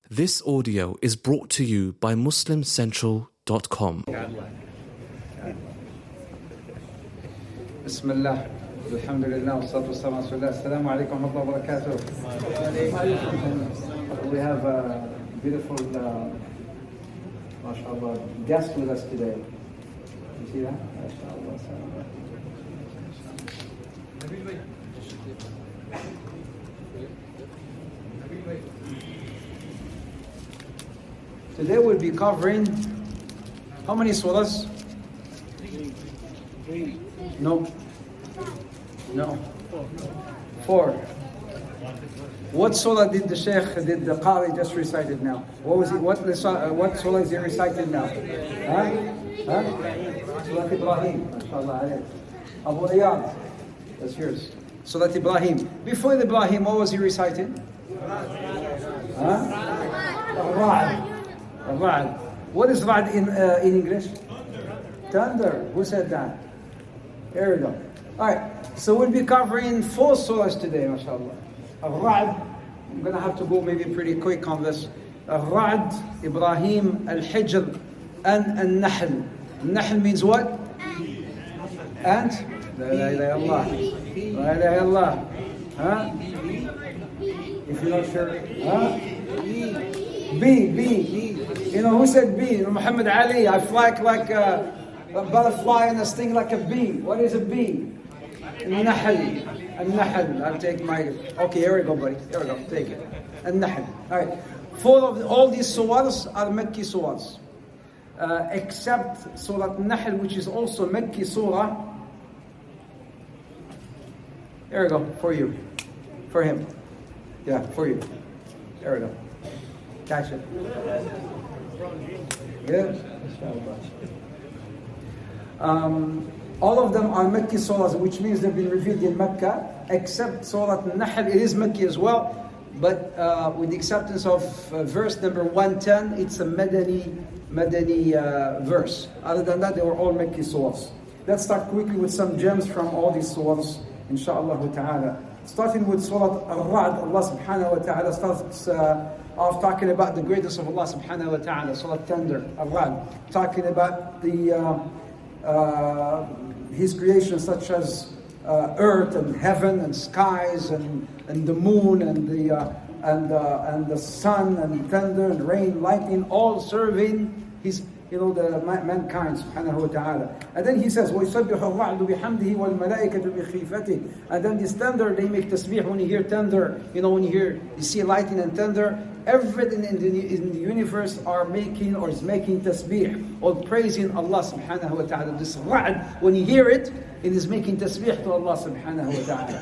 This audio is brought to you by MuslimCentral.com. Bismillah, alhamdulillah, wassalatu wassalamu ala rasulillah. Assalamu alaikum wa rahmatullahi wa barakatuh. We have a beautiful, mashallah, guest with us today. You see that? Mashallah. Today we'll be covering how many surahs? No. 4. What surah did the Qari just recited now? What was it? What surah is he reciting now? Surah Ibrahim. MashaAllah. Abu Riyad. That's yours. Surah Ibrahim. Before Ibrahim, what was he reciting? Ra'd. What is Ra'd in English? Thunder. Who said that? Here we go. Alright, so we'll be covering 4 surahs today, mashallah. Ra'd, I'm going to have to go maybe pretty quick on this. Ra'd, Ibrahim, Al-Hijr, and Al-Nahl. Al-Nahl means what? Ant? La ilaha illallah. La ilaha illallah. Huh? If you're not sure. Huh? Bee. You know, who said bee? Muhammad Ali. I fly like a butterfly and I sting like a bee. What is a bee? Al-Nahl. I'll take my... Okay, here we go, buddy. Here we go. Take it. Al-Nahl. Alright. 4 of all these surahs are Makki surahs. Except Surah Al-Nahl, which is also Makki surah. Here we go. For you. For him. Yeah, for you. There we go. Catch it. Yeah. All of them are Makki surahs, which means they've been revealed in Mecca, except Surah Al-Nahl. It is Makki as well, but with the acceptance of verse number 110, it's a Madani verse. Other than that, they were all Makki surahs. Let's start quickly with some gems from all these surahs, inshaAllah ta'ala. Starting with Surah Al-Ra'd, Allah subhanahu wa ta'ala starts off talking about the greatness of Allah subhanahu wa ta'ala. Surah Thunder, Al-Ra'd, talking about His creation, such as earth and heaven and skies and the moon and the sun and thunder and rain, lightning, all serving His, the mankind subhanahu wa ta'ala. And then He says, وَيُسَبِّحُ الرَّعْدُ بِحَمْدِهِ وَالْمَلَائِكَةُ بِخِيفَتِهِ. And then this thunder, they make tasbih when you hear thunder. When you see lightning and thunder, everything in the universe is making tasbih, or praising Allah subhanahu wa ta'ala. This ra'd, when you hear it, it is making tasbih to Allah subhanahu wa ta'ala.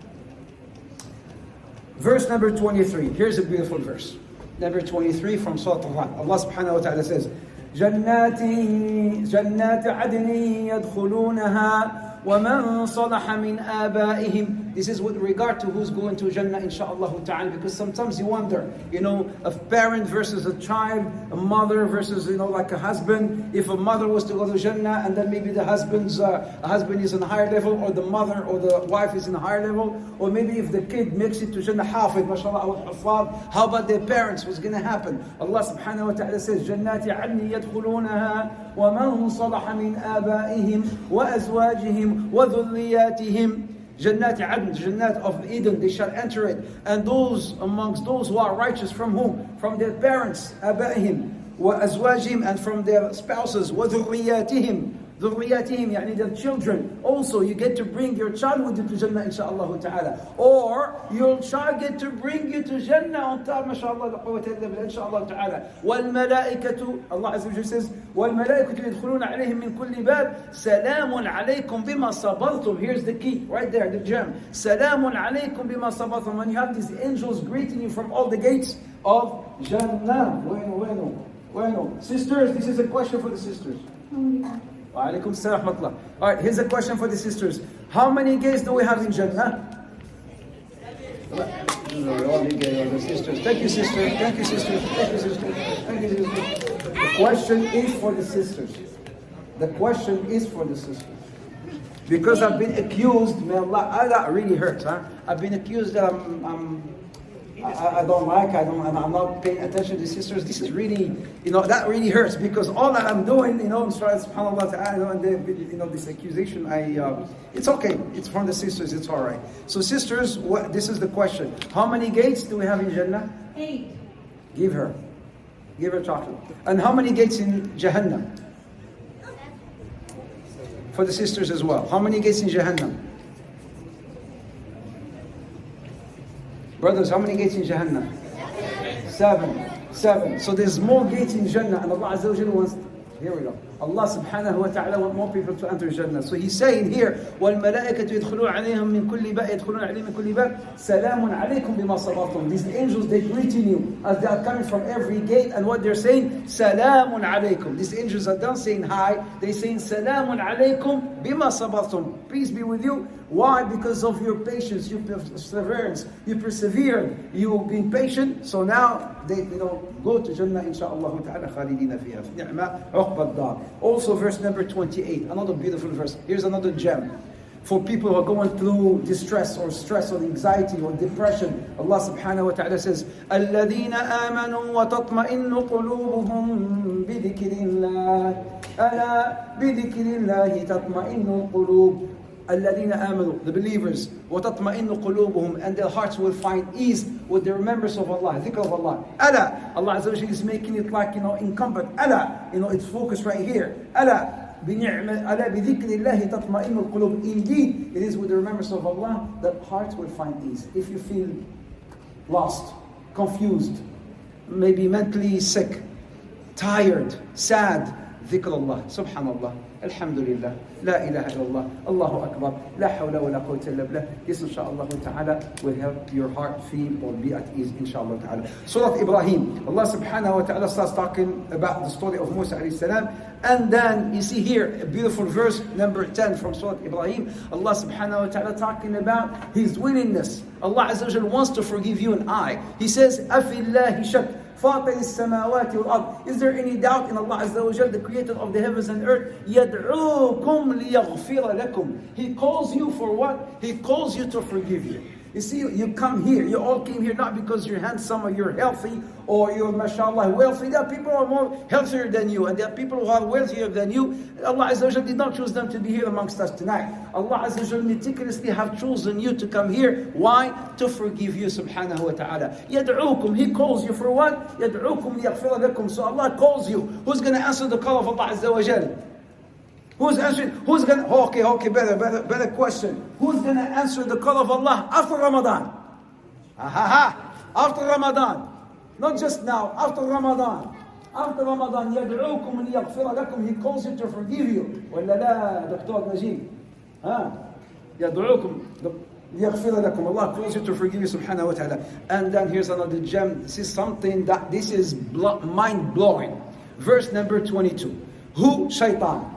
Verse number 23. Here's a beautiful verse. Number 23 from Surah Al-Ra'd. Allah subhanahu wa ta'ala says, جنات عدن يدخلونها وَمَنْ صَلَحَ مِنْ آبَائِهِمْ. This is with regard to who's going to Jannah, inshaAllah ta'ala, because sometimes you wonder, a parent versus a child, a mother versus, like a husband. If a mother was to go to Jannah and then maybe the husband is on a higher level, or the mother or the wife is in a higher level, or maybe if the kid makes it to Jannah, hafid, mashallah, or hafad, how about their parents? What's going to happen? Allah subhanahu wa ta'ala says, جَنَّاتِ عَدْنٍ يَدْخُلُونَهَا وَمَنْ صَلَحَ مِنْ آبَائِهِمْ وَأَزْوَاجِهِمْ وَذُرِّيَّاتِهِمْ. Jannat Adn, Jannat of Eden, they shall enter it. And those amongst those who are righteous from whom? From their parents, آبائهم وأزواجهم, and from their spouses, وذرياتهم. ذرياتهم, يعني their children. Also, you get to bring your child with you to Jannah, inshaAllah ta'ala. Or, your child get to bring you to Jannah on top, mashallah, inshaAllah ta'ala. وَالْمَلَائِكَةُ, Allah Azza wa Jalla says, وَالْمَلَائِكَةُ يَدْخُلُونَ عَلَيْهِمْ مِنْ كُلِّ بَابٍ سَلَامٌ عَلَيْكُمْ بِمَا صَبَرْتُمْ. Here's the key, right there, the gem. سَلَامٌ عَلَيْكُمْ بِمَا صَبَرْتُمْ. When you have these angels greeting you from all the gates of Jannah. Bueno. Sisters, this is a question for the sisters. Wa alaikum assalam wa rahmatullah. Alright, here's a question for the sisters. How many gays do we have in Jannah? The sisters. Thank you, sisters. Thank you, sisters. Thank you, sisters. Thank you, sisters. The question is for the sisters. The question is for the sisters. Because I've been accused, may Allah, that really hurts, huh? I've been accused that I don't like, and I'm not paying attention to sisters. This is really, that really hurts, because all that I'm doing, subhanAllah ta'ala, and this accusation, it's okay. It's from the sisters, it's all right. So sisters, this is the question. How many gates do we have in Jannah? 8. Give her chocolate. And how many gates in Jahannam? For the sisters as well. How many gates in Jahannam? Brothers, how many gates in Jahannam? 7. So there's more gates in Jannah, and Allah Azza wa Jalla wants. Here we go. Allah subhanahu wa ta'ala wants more people to enter Jannah. So he's saying here, وَالْمَلَائِكَةُ يَدْخُلُونَ عَلَيْهِمْ مِنْ كُلِّ بَابٍ يَدْخُلُونَ عَلَيْهِمْ مِنْ كُلِّ بَابٍ سَلَامٌ عَلَيْكُمْ بِمَا صَبَرْتُمْ. These angels, they greeting you as they are coming from every gate, and what they're saying, سَلَامٌ عَلَيْكُمْ. These angels are done saying hi, they're saying سَلَامٌ عَلَيْكُمْ بِمَا صَبَرْتُمْ. Peace be with you. Why? Because of your patience, your perseverance, you persevered, you've been patient. So now they go to Jannah insha'Allah ta'ala khalidina fiha. Ni'ma uqba ad-dar. Also verse number 28, another beautiful verse. Here's another gem. For people who are going through distress or stress or anxiety or depression, Allah subhanahu wa ta'ala says, الَّذِينَ آمَنُوا وَتَطْمَئِنُّ قُلُوبُهُمْ بِذِكْرِ اللَّهِ أَلَا بِذِكْرِ اللَّهِ تَطْمَئِنُّ الْقُلُوبُ. الَّذِينَ آمَنُوا, the believers, وَتَطْمَئِنُّ قُلُوبُهُم, and their hearts will find ease with the remembrance of Allah, dhikr of Allah. Allah Azza wa Jalla is making it like, incumbent. It's focused right here. بِذِكْرِ اللَّهِ تَطْمَئِنُّ الْقُلُوبُ. Indeed, it is with the remembrance of Allah that hearts will find ease. If you feel lost, confused, maybe mentally sick, tired, sad, dhikr Allah, subhanallah, alhamdulillah, la ilaha illallah, Allahu Akbar, la hawla wa la quwwata illa billah. This inshaAllah ta'ala will help your heart feel or be at ease inshaAllah ta'ala. Surah Ibrahim, Allah subhanahu wa ta'ala starts talking about the story of Musa alayhi salam, and then you see here a beautiful verse number 10 from Surah Ibrahim. Allah subhanahu wa ta'ala talking about His willingness. Allah Azza wa Jalla wants to forgive you and I. He says, أَفِي اللَّهِ شَكْ فاطر السماوات والأرض. Is there any doubt in Allah Azza wa Jalla, the creator of the heavens and earth? يَدْعُوكُمْ لِيَغْفِرَ لَكُمْ. He calls you for what? He calls you to forgive you. You see, you come here, you all came here not because you're handsome or you're healthy or you're, mashallah, wealthy. There are people who are more healthier than you, and there are people who are wealthier than you. Allah Azza wa Jalla did not choose them to be here amongst us tonight. Allah Azza wa Jalla meticulously have chosen you to come here. Why? To forgive you, subhanahu wa ta'ala. يَدْعُوكُمْ. He calls you for what? يَدْعُوكُمْ لِيَغْفِرَ لَكُمْ. So Allah calls you. Who's going to answer the call of Allah Azza wa Jalla? Who's answering? Who's going to... Okay, better question. Who's going to answer the call of Allah after Ramadan? After Ramadan. Not just now, after Ramadan. After Ramadan, يَدْعُوكُمْ لِيَغْفِرَ لَكُمْ. He calls you to forgive you. وَلَا لَا Dr. Najib? يَدْعُوكُمْ لِيَغْفِرَ لَكُمْ. Allah calls you to forgive you, subhanahu wa ta'ala. And then here's another gem. This is something that this is mind-blowing. Verse number 22. Who? Shaitan.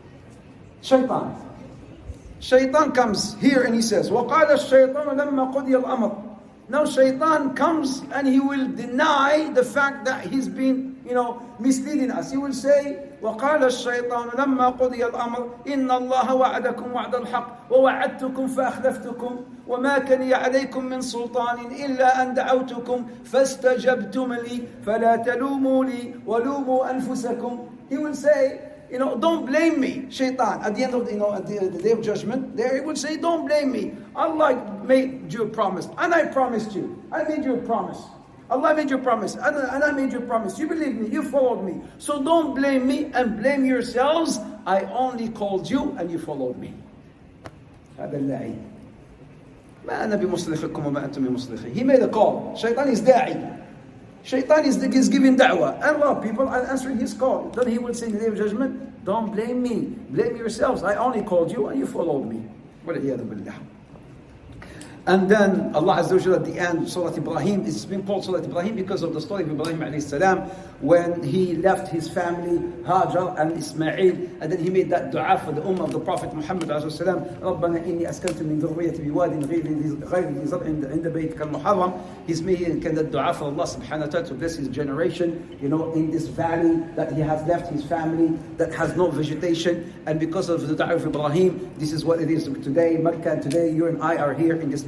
Shaitan comes here and he says, وَقَالَ الشَّيْطَانُ لَمَّا قُضِيَ الْأَمْرُ. Now Shaitan comes and he will deny the fact that he's been, misleading us. He will say, وَقَالَ الشَّيْطَانُ لَمَّا قُضِيَ الْأَمْرُ إِنَّ اللَّهَ وَعَدَكُمْ وَعْدَ الْحَقِّ وَوَعَدْتُكُمْ فَأَخْلَفْتُكُمْ وَمَا كَانَ عَلَيْكُمْ مِنْ سُلْطَانٍ إِلَّا أَنْ دَعَوْتُكُمْ فَاسْتَجَبْتُمْ لِي فَلَا تَلُومُوا لِي وَلُومُوا أَنفُسَكُمْ. He will say, don't blame me, Shaitan. At the end of the day of judgment, there he will say, don't blame me. Allah made you a promise, and I promised you. I made you a promise. Allah made you a promise, and I made you a promise. You believed me, you followed me. So don't blame me and blame yourselves. I only called you and you followed me. هذا اللعين. ما أنا بمصلحكم وما أنتم بمصلحي. He made a call. Shaitan is da'i. Shaitan is giving da'wah, and a lot of people are answering his call. Then he will say in the day of judgment, don't blame me, blame yourselves. I only called you and you followed me. وَلَعِيَذُ بِاللَّهِ. And then Allah Azza wa Jalla at the end, Surah Ibrahim, it's been called Surah Ibrahim because of the story of Ibrahim alayhi salam, when he left his family, Hajar and Ismail, and then he made that dua for the ummah of the Prophet Muhammad alayhi salam, رَبَّنَا إِنِّي أَسْكَنْتُ مِنْ ذُرِّيَّتِي بِوَادٍ غَيْرِ ذِي زَرْعٍ عِنْدَ بَيْتِكَ الْمُحَرَّمِ. He's making that dua for Allah subhanahu wa ta'ala to bless his generation, in this valley that he has left his family, that has no vegetation, and because of the dua of Ibrahim, this is what it is today. Makkah, today you and I are here in this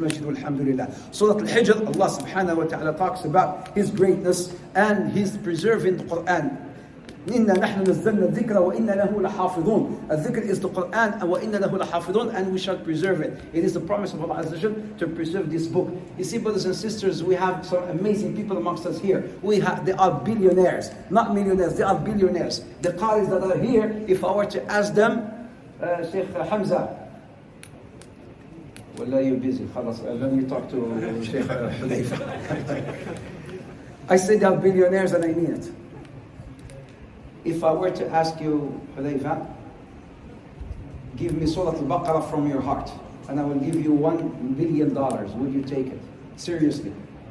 masjid, walhamdulillah. Surah Al-Hijr, Allah subhanahu wa ta'ala talks about His greatness and His preserving the Quran. إِنَّا نَحْنُ نَزَّلْنَا الذِّكْرَ وَإِنَّا لَهُ لَحَافِظُونَ. Al-Dhikr is the Quran, وَإِنَّا لَهُ لَحَافِظُونَ, and we shall preserve it. It is the promise of Allah Azza wa Jal to preserve this book. You see, brothers and sisters, we have some amazing people amongst us here. They are billionaires, not millionaires, they are billionaires. The qaris that are here, if I were to ask them, Sheikh Hamza, well, you're busy, let me talk to Sheikh Hudayfa. I say they are billionaires and I mean it. If I were to ask you, Hudayfa, give me Surah Al-Baqarah from your heart, and I will give you $1 billion, would you take it? Seriously.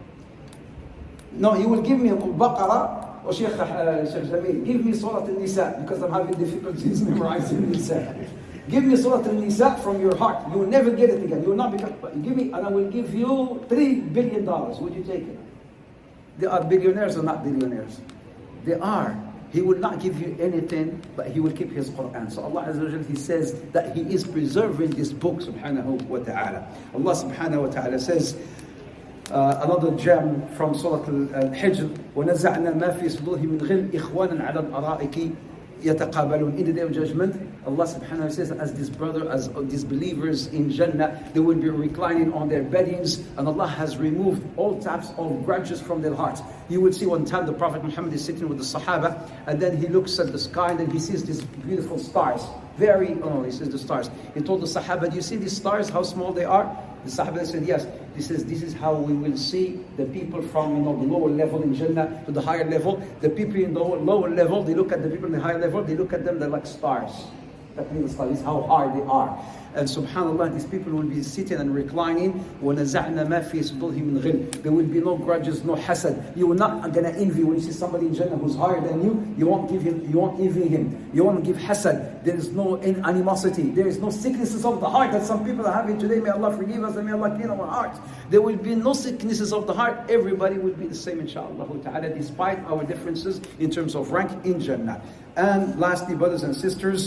No, you will give me Al-Baqarah, or Sheikh Jameel, give me Surah Al-Nisa, because I'm having difficulties memorizing Nisa. Give me Surah Al-Nisa from your heart. You will never get it again. You will not become, give me, and I will give you $3 billion. Would you take it? They are billionaires or not billionaires? They are. He will not give you anything, but He will keep His Quran. So Allah Azza wa Jal, He says that He is preserving this book, subhanahu wa ta'ala. Allah subhanahu wa ta'ala says, another gem from Surah Al-Hijr, وَنَزَعْنَا مَا فِي صُدُورِهِمْ مِنْ غِلٍّ إِخْوَانًا عَلَى الْأَرَائِكِ يَتَقَابَلُونَ. In the Day of Judgment, Allah subhanahu wa ta'ala says, as these believers in Jannah, they will be reclining on their beddings, and Allah has removed all types of grudges from their hearts. You will see one time the Prophet Muhammad is sitting with the Sahaba, and then he looks at the sky, and then he sees these beautiful stars. He says the stars. He told the Sahaba, do you see these stars, how small they are? The Sahaba said, yes. This is how we will see the people from the lower level in Jannah to the higher level. The people in the lower level, they look at the people in the higher level, they look at them, they're like stars. That means the stars, this is how hard they are. And subhanAllah, these people will be sitting and reclining. وَنَزَعْنَا مَا فِي صُدُورِهِمْ مِنْ غِلٍّ. There will be no grudges, no hasad. You will not gonna envy when you see somebody in Jannah who's higher than you. You won't envy him. You won't give hasad. There is no animosity. There is no sicknesses of the heart that some people are having today. May Allah forgive us and may Allah clean our hearts. There will be no sicknesses of the heart. Everybody will be the same, inshaAllah ta'ala, despite our differences in terms of rank in Jannah. And lastly, brothers and sisters,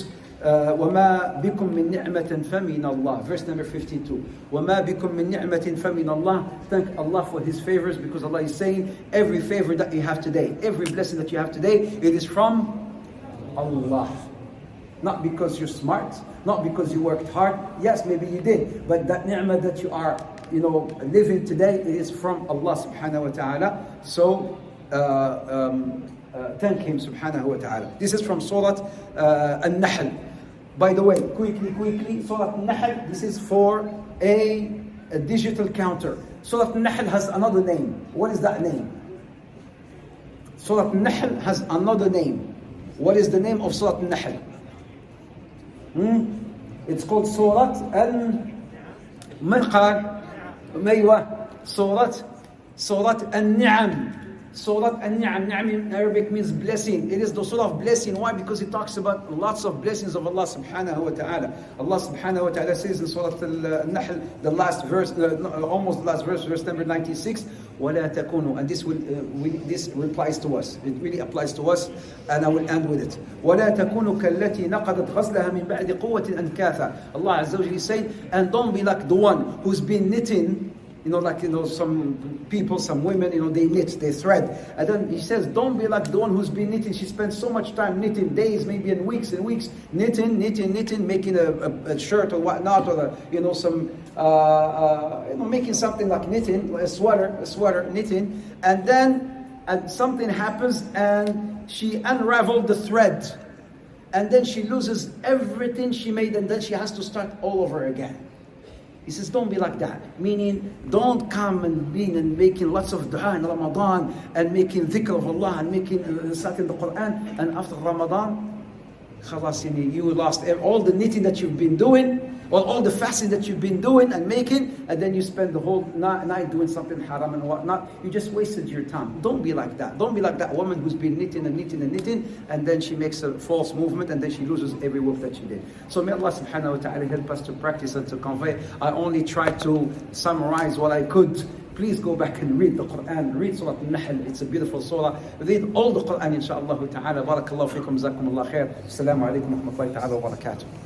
وَمَا بِكُم مِّن نِعْمَةٍ فَمِنَ اللَّهِ. Verse number 52. وَمَا بِكُم مِّن نِعْمَةٍ فَمِنَ اللَّهِ. Thank Allah for His favors, because Allah is saying, every favor that you have today, every blessing that you have today, it is from Allah. Not because you're smart, not because you worked hard. Yes, maybe you did, but that ni'mah that you are, living today, it is from Allah subhanahu wa ta'ala. So, thank Him subhanahu wa ta'ala. This is from Surah Al-Nahl. By the way, quickly, Surah Al-Nahl, this is for a digital counter. Surah Al-Nahl has another name. What is that name? Surah Al-Nahl has another name. What is the name of Surah Al-Nahl? It's called Surah Al-Manqar. Surah Al-Ni'am. Surah An-Ni'am. Ni'am in Arabic means blessing. It is the surah of blessing. Why? Because it talks about lots of blessings of Allah subhanahu wa ta'ala. Allah subhanahu wa ta'ala says in Surah Al-Nahl, the last verse, almost the last verse, verse number 96, وَلَا تَكُونُوا. And this replies to us. It really applies to us, and I will end with it. وَلَا تَكُونُوا كَالَّتِي نَقَضَتْ غَزْلَهَا مِنْ بَعْدِ قُوَّةٍ أَنْكَاثًا. Allah Azza wa Jalla is saying, and don't be like the one who's been knitting, some people, some women, they knit, they thread. And then He says, don't be like the one who's been knitting. She spends so much time knitting, days, maybe in weeks and weeks, knitting, making a shirt or whatnot, or making something like knitting, a sweater, knitting. And then something happens, and she unraveled the thread. And then she loses everything she made, and then she has to start all over again. He says, don't be like that. Meaning, don't come and making lots of dua in Ramadan, and making dhikr of Allah, and making reciting the Quran, and after Ramadan, khalas, you lost all the knitting that you've been doing, or all the fasting that you've been doing and making, and then you spend the whole night doing something haram and whatnot. You just wasted your time. Don't be like that. Don't be like that woman who's been knitting, and then she makes a false movement, and then she loses every work that she did. So may Allah subhanahu wa ta'ala help us to practice and to convey. I only tried to summarize what I could. Please go back and read the Quran. Read Surah Al-Nahl. It's a beautiful surah. Read all the Quran, inshaAllah ta'ala. Barakallahu fikum, jazakumullah khair. Assalamu alaikum wa rahmatullahi ta'ala wa barakatuh.